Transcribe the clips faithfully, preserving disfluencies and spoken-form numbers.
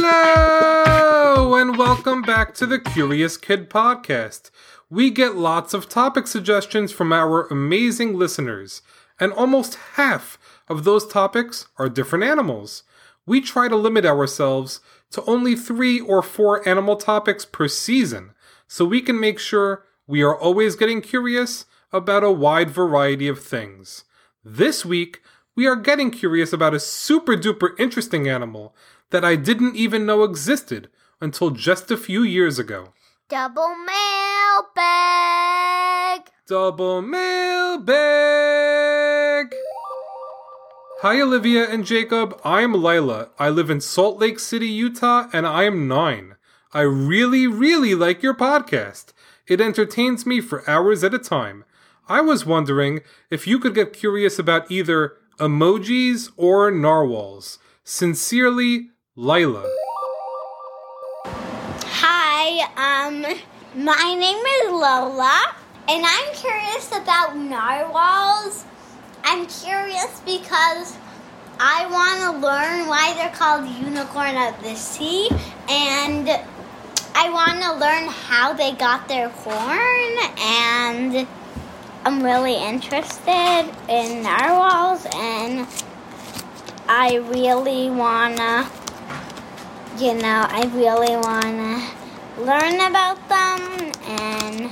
Hello, and welcome back to the Curious Kid Podcast. We get lots of topic suggestions from our amazing listeners, and almost half of those topics are different animals. We try to limit ourselves to only three or four animal topics per season, so we can make sure we are always getting curious about a wide variety of things. This week, we are getting curious about a super duper interesting animal that I didn't even know existed until just a few years ago. Double mailbag! Double mailbag! Hi Olivia and Jacob, I'm Lila. I live in Salt Lake City, Utah, and I am nine. I really, really like your podcast. It entertains me for hours at a time. I was wondering if you could get curious about either emojis or narwhals. Sincerely, Lila. Hi, um, my name is Lola, and I'm curious about narwhals. I'm curious because I want to learn why they're called unicorn of the sea, and I want to learn how they got their horn, and I'm really interested in narwhals, and I really want to, you know, I really want to learn about them, and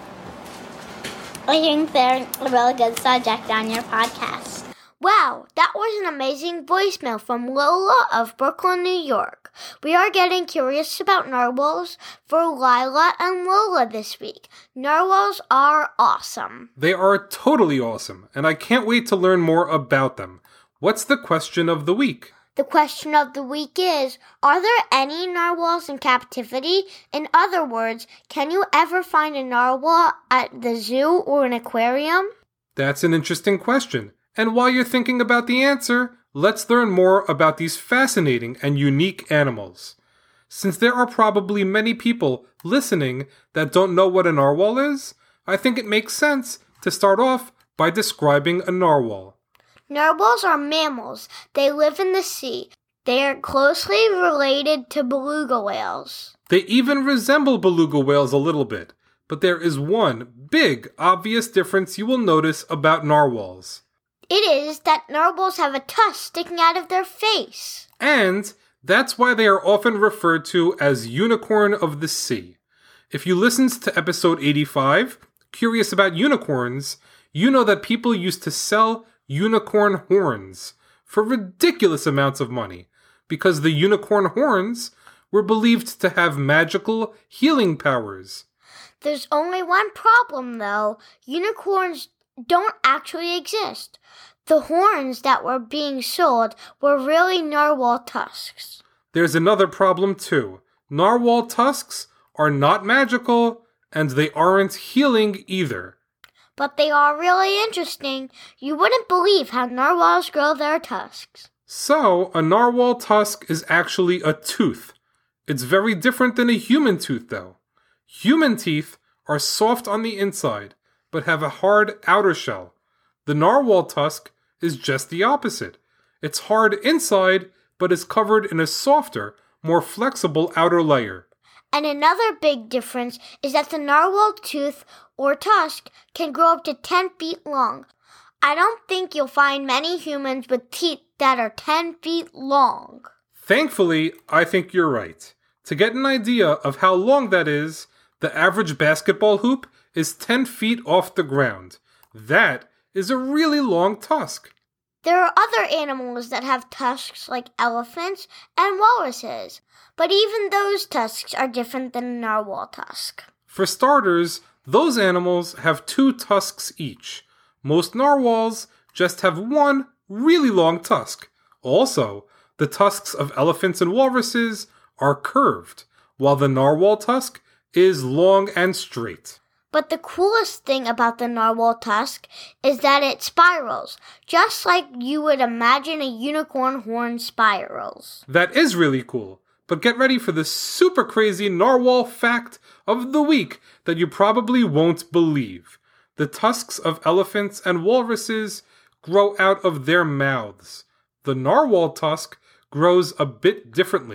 I think they're a really good subject on your podcast. Wow, that was an amazing voicemail from Lola of Brooklyn, New York. We are getting curious about narwhals for Lila and Lola this week. Narwhals are awesome. They are totally awesome, and I can't wait to learn more about them. What's the question of the week? The question of the week is, are there any narwhals in captivity? In other words, can you ever find a narwhal at the zoo or an aquarium? That's an interesting question. And while you're thinking about the answer, let's learn more about these fascinating and unique animals. Since there are probably many people listening that don't know what a narwhal is, I think it makes sense to start off by describing a narwhal. Narwhals are mammals. They live in the sea. They are closely related to beluga whales. They even resemble beluga whales a little bit, but there is one big, obvious difference you will notice about narwhals. It is that narwhals have a tusk sticking out of their face. And that's why they are often referred to as unicorn of the sea. If you listened to episode eighty-five, Curious About Unicorns, you know that people used to sell unicorn horns for ridiculous amounts of money because the unicorn horns were believed to have magical healing powers. There's only one problem, though. Unicorns don't actually exist. The horns that were being sold were really narwhal tusks. There's another problem, too. Narwhal tusks are not magical, and they aren't healing either. But they are really interesting. You wouldn't believe how narwhals grow their tusks. So, a narwhal tusk is actually a tooth. It's very different than a human tooth, though. Human teeth are soft on the inside, but have a hard outer shell. The narwhal tusk is just the opposite. It's hard inside, but is covered in a softer, more flexible outer layer. And another big difference is that the narwhal tooth or tusk can grow up to ten feet long. I don't think you'll find many humans with teeth that are ten feet long. Thankfully, I think you're right. To get an idea of how long that is, the average basketball hoop is ten feet off the ground. That is a really long tusk. There are other animals that have tusks like elephants and walruses, but even those tusks are different than a narwhal tusk. For starters, those animals have two tusks each. Most narwhals just have one really long tusk. Also, the tusks of elephants and walruses are curved, while the narwhal tusk is long and straight. But the coolest thing about the narwhal tusk is that it spirals, just like you would imagine a unicorn horn spirals. That is really cool. But get ready for the super crazy narwhal fact of the week that you probably won't believe. The tusks of elephants and walruses grow out of their mouths. The narwhal tusk grows a bit differently.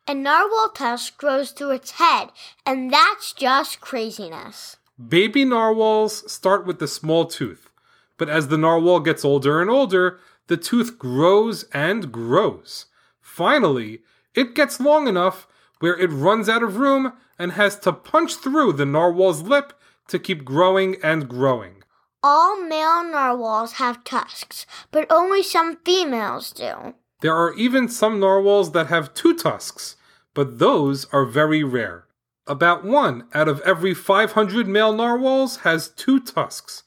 A narwhal tusk grows through its head, and that's just craziness. Baby narwhals start with the small tooth, but as the narwhal gets older and older, the tooth grows and grows. Finally, it gets long enough where it runs out of room and has to punch through the narwhal's lip to keep growing and growing. All male narwhals have tusks, but only some females do. There are even some narwhals that have two tusks, but those are very rare. About one out of every five hundred male narwhals has two tusks.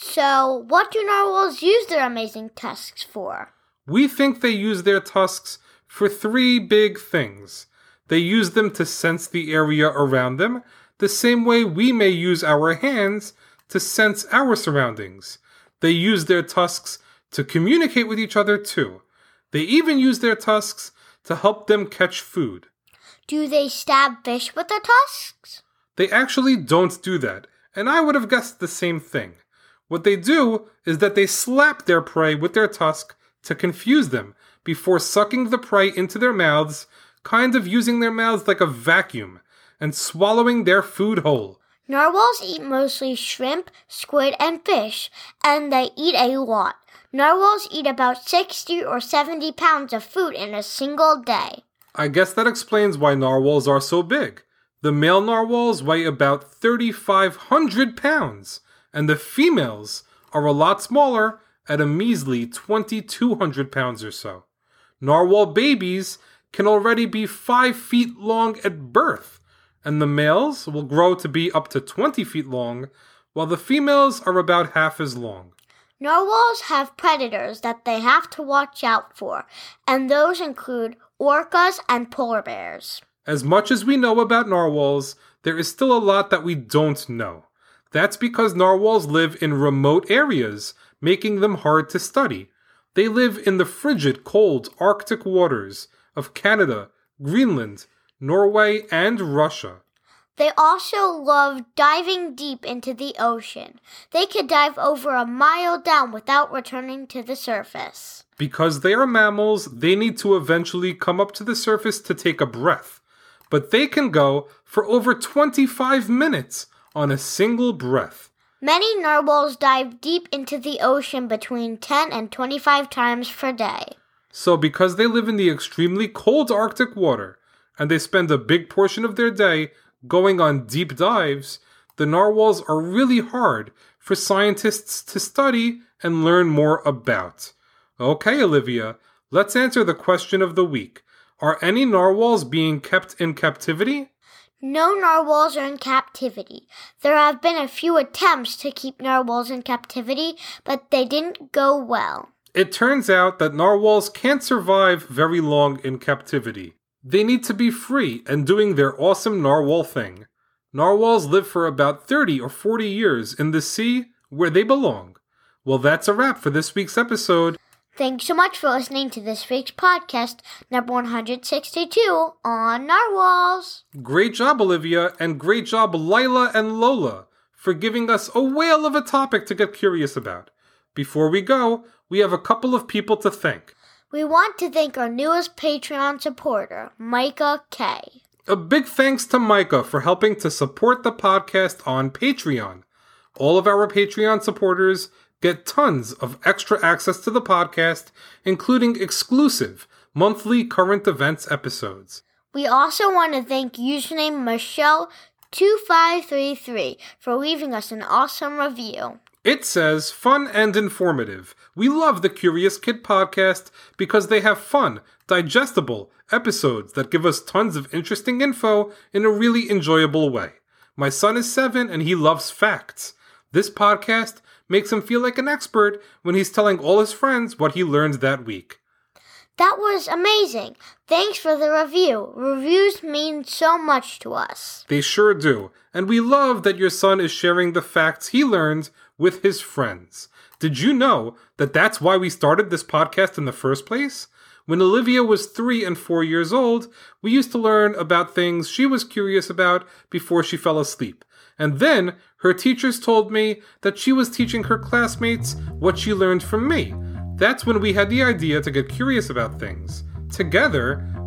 So, what do narwhals use their amazing tusks for? We think they use their tusks for three big things. They use them to sense the area around them, the same way we may use our hands to sense our surroundings. They use their tusks to communicate with each other too. They even use their tusks to help them catch food. Do they stab fish with their tusks? They actually don't do that, and I would have guessed the same thing. What they do is that they slap their prey with their tusk to confuse them before sucking the prey into their mouths, kind of using their mouths like a vacuum, and swallowing their food whole. Narwhals eat mostly shrimp, squid, and fish, and they eat a lot. Narwhals eat about sixty or seventy pounds of food in a single day. I guess that explains why narwhals are so big. The male narwhals weigh about thirty-five hundred pounds, and the females are a lot smaller at a measly twenty-two hundred pounds or so. Narwhal babies can already be five feet long at birth, and the males will grow to be up to twenty feet long, while the females are about half as long. Narwhals have predators that they have to watch out for, and those include orcas and polar bears. As much as we know about narwhals, there is still a lot that we don't know. That's because narwhals live in remote areas, making them hard to study. They live in the frigid, cold Arctic waters of Canada, Greenland, Norway, and Russia. They also love diving deep into the ocean. They could dive over a mile down without returning to the surface. Because they are mammals, they need to eventually come up to the surface to take a breath. But they can go for over twenty-five minutes on a single breath. Many narwhals dive deep into the ocean between ten and twenty-five times per day. So because they live in the extremely cold Arctic water, and they spend a big portion of their day going on deep dives, the narwhals are really hard for scientists to study and learn more about. Okay, Olivia, let's answer the question of the week. Are any narwhals being kept in captivity? No narwhals are in captivity. There have been a few attempts to keep narwhals in captivity, but they didn't go well. It turns out that narwhals can't survive very long in captivity. They need to be free and doing their awesome narwhal thing. Narwhals live for about thirty or forty years in the sea where they belong. Well, that's a wrap for this week's episode. Thanks so much for listening to this week's podcast, number one hundred sixty-two, on narwhals. Great job, Olivia, and great job, Lila and Lola, for giving us a whale of a topic to get curious about. Before we go, we have a couple of people to thank. We want to thank our newest Patreon supporter, Micah K. A big thanks to Micah for helping to support the podcast on Patreon. All of our Patreon supporters get tons of extra access to the podcast, including exclusive monthly current events episodes. We also want to thank username Michelle two five three three for leaving us an awesome review. It says, fun and informative. We love the Curious Kid podcast because they have fun, digestible episodes that give us tons of interesting info in a really enjoyable way. My son is seven and he loves facts. This podcast makes him feel like an expert when he's telling all his friends what he learned that week. That was amazing. Thanks for the review. Reviews mean so much to us. They sure do. And we love that your son is sharing the facts he learned with his friends. Did you know that that's why we started this podcast in the first place? When Olivia was three and four years old, we used to learn about things she was curious about before she fell asleep. And then her teachers told me that she was teaching her classmates what she learned from me. That's when we had the idea to get curious about things. Together,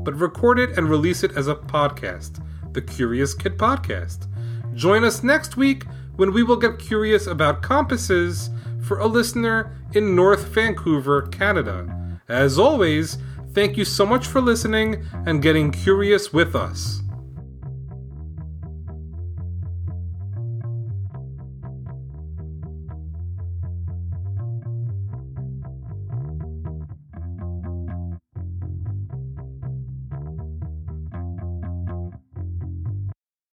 but record it and release it as a podcast, the Curious Kid Podcast. Join us next week when we will get curious about compasses for a listener in North Vancouver, Canada. As always, thank you so much for listening and getting curious with us.